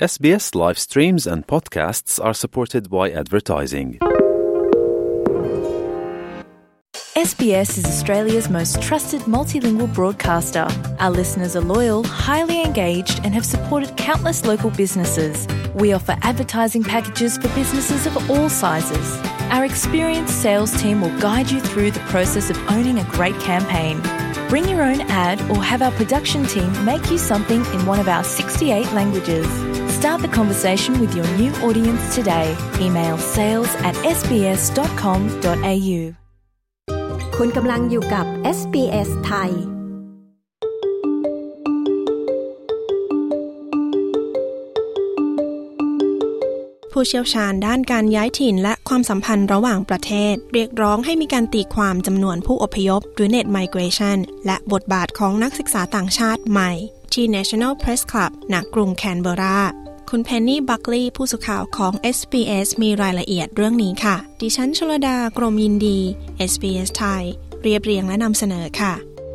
SBS live streams and podcasts are supported by advertising. SBS is Australia's most trusted multilingual broadcaster. Our listeners are loyal, highly engaged, and have supported countless local businesses. We offer advertising packages for businesses of all sizes. Our experienced sales team will guide you through the process of owning a great campaign. Bring your own ad or have our production team make you something in one of our 68 languages. Start the conversation with your new audience today. Email sales@sbs.com.au คุณกำลังอยู่กับ SBS ไทยผู้เชี่ยวชาญด้านการย้ายถิ่นและความสัมพันธ์ระหว่างประเทศเรียกร้องให้มีการตีความจำนวนผู้อพยพหรือ Net Migration และบทบาทของนักศึกษาต่างชาติใหม่ที่ National Press Club ณ กรุงแคนเบอราคุณเพนนี่บัคลีย์ผู้สื่อข่าวของ SBS มีรายละเอียดเรื่องนี้ค่ะดิฉันชลดากรมยินดี SBS ไทยเรียบเรียงและนำเสนอค่ะ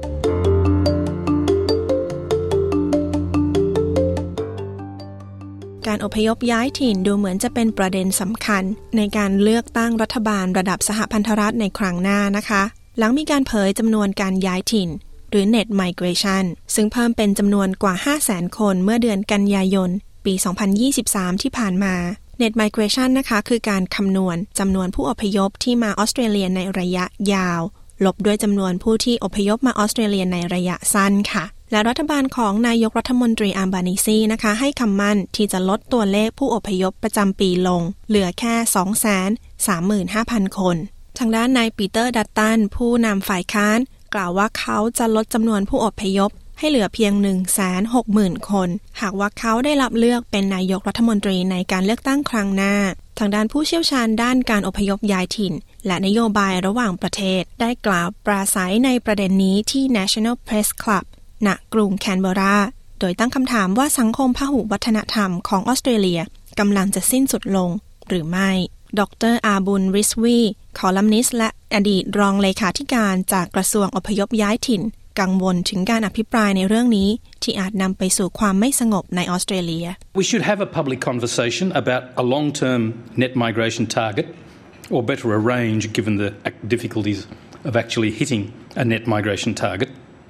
การอพยพย้ายถิ่นดูเหมือนจะเป็นประเด็นสำคัญในการเลือกตั้งรัฐบาลระดับสหพันธรัฐในครั้งหน้านะคะหลังมีการเผยจำนวนการย้ายถิ่นหรือ Net Migration ซึ่งเพิ่มเป็นจำนวนกว่า 500,000 คนเมื่อเดือนกันยายนปี 2023 ที่ผ่านมา Net Migration นะคะคือการคำนวณจำนวนผู้อพยพที่มาออสเตรเลียในระยะยาวลบด้วยจำนวนผู้ที่อพยพมาออสเตรเลียในระยะสั้นค่ะและรัฐบาลของนายกรัฐมนตรีอัลบานีซีนะคะให้คำมั่นที่จะลดตัวเลขผู้อพยพประจำปีลงเหลือแค่ 235,000 คนทางด้านนายปีเตอร์ดัตตันผู้นำฝ่ายค้านกล่าวว่าเขาจะลดจำนวนผู้อพยพให้เหลือเพียง 160,000 คนหากว่าเขาได้รับเลือกเป็นนายกรัฐมนตรีในการเลือกตั้งครั้งหน้าทางด้านผู้เชี่ยวชาญด้านการอพยพย้ายถิ่นและนโยบายระหว่างประเทศได้กล่าวปราศัยในประเด็นนี้ที่ National Press Club ณ กรุงแคนเบอราโดยตั้งคำถามว่าสังคมพหุวัฒนธรรมของออสเตรเลียกำลังจะสิ้นสุดลงหรือไม่ดร.อาบุญริสวีคอลัมนิสต์และอดีตรองเลขาธิการจากกระทรวงอพยพย้ายถิ่นกังวลถึงการอภิปรายในเรื่องนี้ที่อาจนำไปสู่ความไม่สงบในออสเตรเลีย We should have a public conversation about a long-term net migration target or better a range given the difficulties of actually hitting a net migration target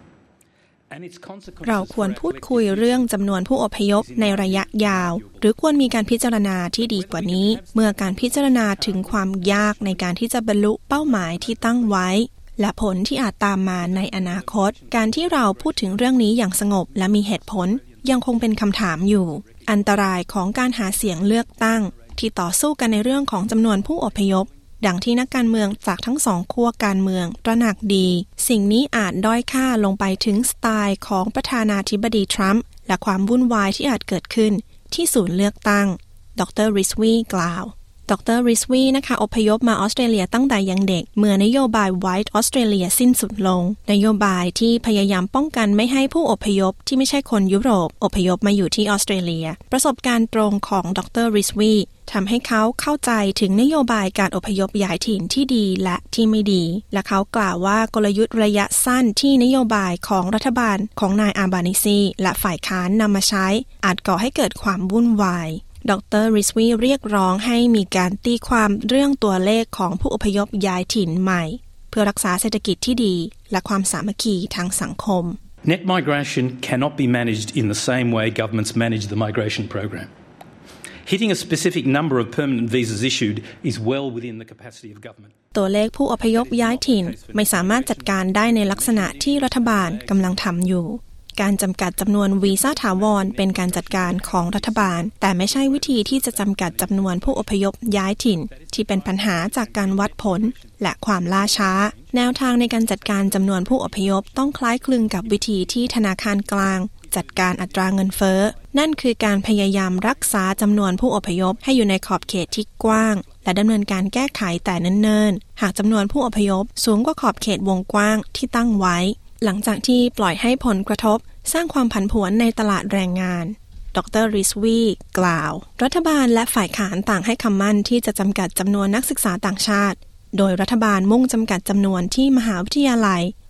เราควรพูดคุยเรื่องจำนวนผู้อพยพในระยะยาวหรือควรมีการพิจารณาที่ดีกว่านี้เมื่อการพิจารณาถึงความยากในการที่จะบรรลุเป้าหมายที่ตั้งไว้และผลที่อาจตามมาในอนาคตการที่เราพูดถึงเรื่องนี้อย่างสงบและมีเหตุผลยังคงเป็นคำถามอยู่อันตรายของการหาเสียงเลือกตั้งที่ต่อสู้กันในเรื่องของจำนวนผู้อพยพดังที่นักการเมืองจากทั้งสองขั้วการเมืองตระหนักดีสิ่งนี้อาจด้อยค่าลงไปถึงสไตล์ของประธานาธิบดีทรัมป์และความวุ่นวายที่อาจเกิดขึ้นที่ศูนย์เลือกตั้งดร.ริสวีกล่าวดร.ริสวีนะคะอพยพมาออสเตรเลียตั้งแต่ยังเด็กเมื่อนโยบาย White Australia สิ้นสุดลงนโยบายที่พยายามป้องกันไม่ให้ผู้อพยพที่ไม่ใช่คนยุโรปอพยพมาอยู่ที่ออสเตรเลียประสบการณ์ตรงของดร.ริสวีทำให้เขาเข้าใจถึงนโยบายการอพยพย้ายถิ่นที่ดีและที่ไม่ดีและเขากล่าวว่ากลยุทธ์ระยะสั้นที่นโยบายของรัฐบาลของนายอัลบานีซีและฝ่ายค้านนำมาใช้อาจก่อให้เกิดความวุ่นวายดร.ริสวีเรียกร้องให้มีการตีความเรื่องตัวเลขของผู้อพยพย้ายถิ่นใหม่เพื่อรักษาเศรษฐกิจที่ดีและความสามัคคีทางสังคม Net migration cannot be managed in the same way governments manage the migration program. Hitting a specific number of permanent visas issued is well within the capacity of government. ตัวเลขผู้อพยพย้ายถิ่นไม่สามารถจัดการได้ในลักษณะที่รัฐบาลกำลังทำอยู่การจำกัดจำนวนวีซ่าถาวรเป็นการจัดการของรัฐบาลแต่ไม่ใช่วิธีที่จะจำกัดจำนวนผู้อพยพย้ายถิ่นที่เป็นปัญหาจากการวัดผลและความล่าช้าแนวทางในการจัดการจำนวนผู้อพยพต้องคล้ายคลึงกับวิธีที่ธนาคารกลางจัดการอัตราเงินเฟ้อนั่นคือการพยายามรักษาจำนวนผู้อพยพให้อยู่ในขอบเขตที่กว้างและดำเนินการแก้ไขแต่เนิ่นๆหากจำนวนผู้อพยพสูงกว่าขอบเขตวงกว้างที่ตั้งไว้หลังจากที่ปล่อยให้ผลกระทบสร้างความผันผวนในตลาดแรงงานดร.ริสวีกล่าวรัฐบาลและฝ่ายค้านต่างให้คำมั่นที่จะจำกัดจำนวนนักศึกษาต่างชาติโดยรัฐบาลมุ่งจำกัดจำนวนที่มหาวิทยาลัย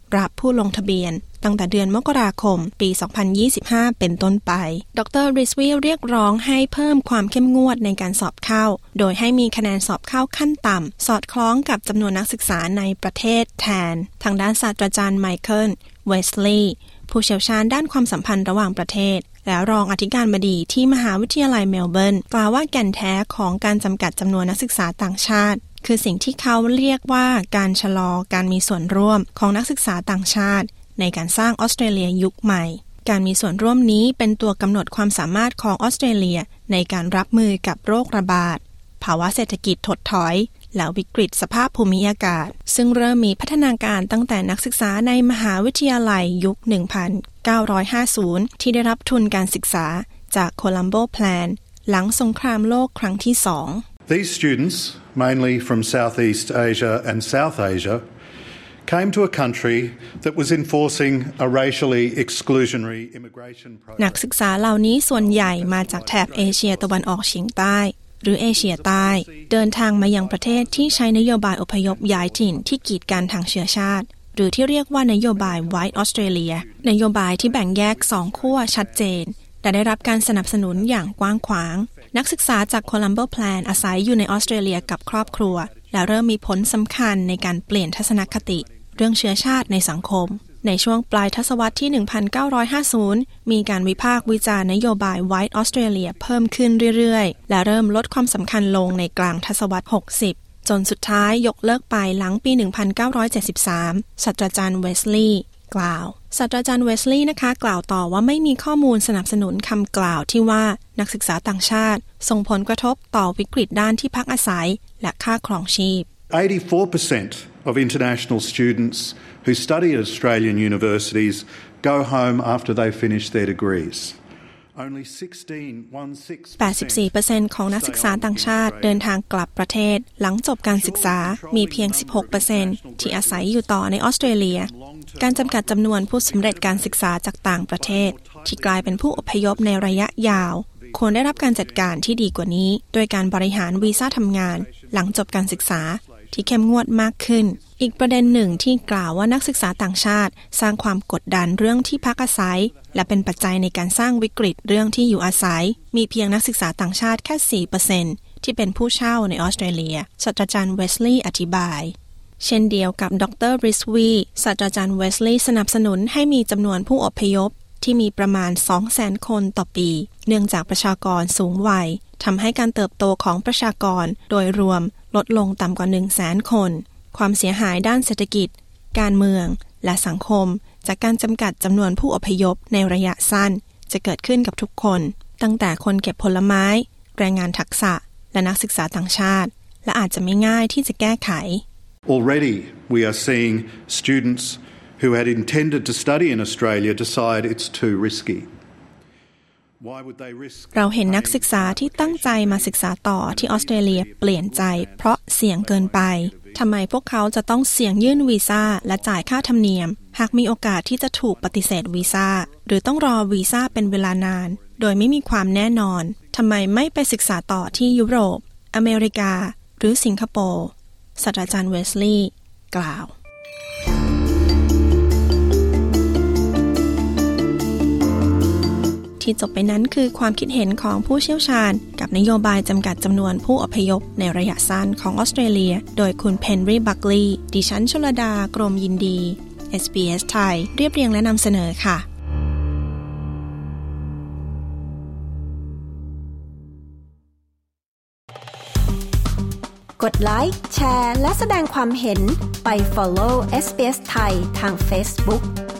รับผู้ลงทะเบียนตั้งแต่เดือนมกราคมปี 2025 เป็นต้นไปดร. ริสวีเรียกร้องให้เพิ่มความเข้มงวดในการสอบเข้าโดยให้มีคะแนนสอบเข้าขั้นต่ำสอดคล้องกับจำนวนนักศึกษาในประเทศแทนทางด้านศาสตราจารย์ไมเคิล เวสลีย์ผู้เชี่ยวชาญด้านความสัมพันธ์ระหว่างประเทศและรองอธิการบดีที่มหาวิทยาลัยเมลเบิร์นกล่าวว่าแก่นแท้ของการจำกัดจำนวนนักศึกษาต่างชาติคือสิ่งที่เขาเรียกว่าการชะลอการมีส่วนร่วมของนักศึกษาต่างชาติในการสร้างออสเตรเลียยุคใหม่การมีส่วนร่วมนี้เป็นตัวกำหนดความสามารถของออสเตรเลียในการรับมือกับโรคระบาดภาวะเศรษฐกิจถดถอยและวิกฤตสภาพภูมิอากาศซึ่งเริ่มมีพัฒนาการตั้งแต่นักศึกษาในมหาวิทยาลัยยุค 1950 ที่ได้รับทุนการศึกษาจาก Colombo Plan หลังสงครามโลกครั้งที่ 2 These students, mainly from Southeast Asia and South Asia, came to a country that was enforcing a racially exclusionary immigration program. นักศึกษาเหล่านี้ส่วนใหญ่มาจากแถบเอเชียตะวันออกเฉียงใต้หรือเอเชียใต้เดินทางมายังประเทศที่ใช้นโยบายอพยพย้ายถิ่นที่กีดกันทางเชื้อชาติหรือที่เรียกว่านโยบาย White Australia นโยบายที่แบ่งแยก2ขั้วชัดเจนแต่ได้รับการสนับสนุนอย่างกว้างขวางนักศึกษาจาก Colombo Plan อาศัยอยู่ในออสเตรเลียกับครอบครัวและเริ่มมีผลสำคัญในการเปลี่ยนทัศนคติเรื่องเชื้อชาติในสังคมในช่วงปลายทศวรรษที่ 1950 มีการวิพากษ์วิจารณ์นโยบาย White Australia เพิ่มขึ้นเรื่อยๆและเริ่มลดความสำคัญลงในกลางทศวรรษ 60 จนสุดท้ายยกเลิกไปหลังปี 1973 ศาสตราจารย์เวสลีย์กล่าวศาสตราจารย์เวสลีย์นะคะกล่าวต่อว่าไม่มีข้อมูลสนับสนุนคำกล่าวที่ว่านักศึกษาต่างชาติส่งผลกระทบต่อวิกฤตด้านที่พักอาศัยและค่าครองชีพ 84% of international students who study at Australian universities go home after they finish their degrees. 84% ของนักศึกษาต่างชาติเดินทางกลับประเทศหลังจบการศึกษามีเพียง 16% ที่อาศัยอยู่ต่อในออสเตรเลียการจำกัดจำนวนผู้สำเร็จการศึกษาจากต่างประเทศที่กลายเป็นผู้อพยพในระยะยาวควรได้รับการจัดการที่ดีกว่านี้โดยการบริหารวีซ่าทำงานหลังจบการศึกษาที่เข้มงวดมากขึ้นอีกประเด็นหนึ่งที่กล่าวว่านักศึกษาต่างชาติสร้างความกดดันเรื่องที่พักอาศัยและเป็นปัจจัยในการสร้างวิกฤตเรื่องที่อยู่อาศัยมีเพียงนักศึกษาต่างชาติแค่ 4% ที่เป็นผู้เช่าในออสเตรเลียศาสตราจารย์เวสลีย์อธิบายเช่นเดียวกับดร. ริสวีศาสตราจารย์เวสลีย์สนับสนุนให้มีจำนวนผู้อพยพที่มีประมาณ 200,000 คนต่อปีเนื่องจากประชากรสูงวัยทำให้การเติบโตของประชากรโดยรวมลดลงต่ำกว่า 100,000 คนความเสียหายด้านเศรษฐกิจการเมืองและสังคมจากการจำกัดจำนวนผู้อพยพในระยะสั้นจะเกิดขึ้นกับทุกคนตั้งแต่คนเก็บผลไม้แรงงานทักษะและนักศึกษาต่างชาติและอาจจะไม่ง่ายที่จะแก้ไข Already we are seeing students who had intended to study in Australia decide it's too risky เราเห็นนักศึกษาที่ตั้งใจมาศึกษาต่อที่ออสเตรเลียเปลี่ยนใจเพราะเสี่ยงเกินไปทำไมพวกเขาจะต้องเสี่ยงยื่นวีซ่าและจ่ายค่าธรรมเนียมหากมีโอกาสที่จะถูกปฏิเสธวีซ่าหรือต้องรอวีซ่าเป็นเวลานานโดยไม่มีความแน่นอนทำไมไม่ไปศึกษาต่อที่ยุโรปอเมริกาหรือสิงคโปร์ศาสตราจารย์เวสลีย์กล่าวที่จบไปนั้นคือความคิดเห็นของผู้เชี่ยวชาญกับนโยบายจำกัดจำนวนผู้อพยพในระยะสั้นของออสเตรเลียโดยคุณเพนรีบัคลีย์ดิฉันชลดากรมยินดี SBS ไทยเรียบเรียงและนำเสนอค่ะกดไลค์แชร์และแสดงความเห็นไป follow SBS ไทยทาง Facebook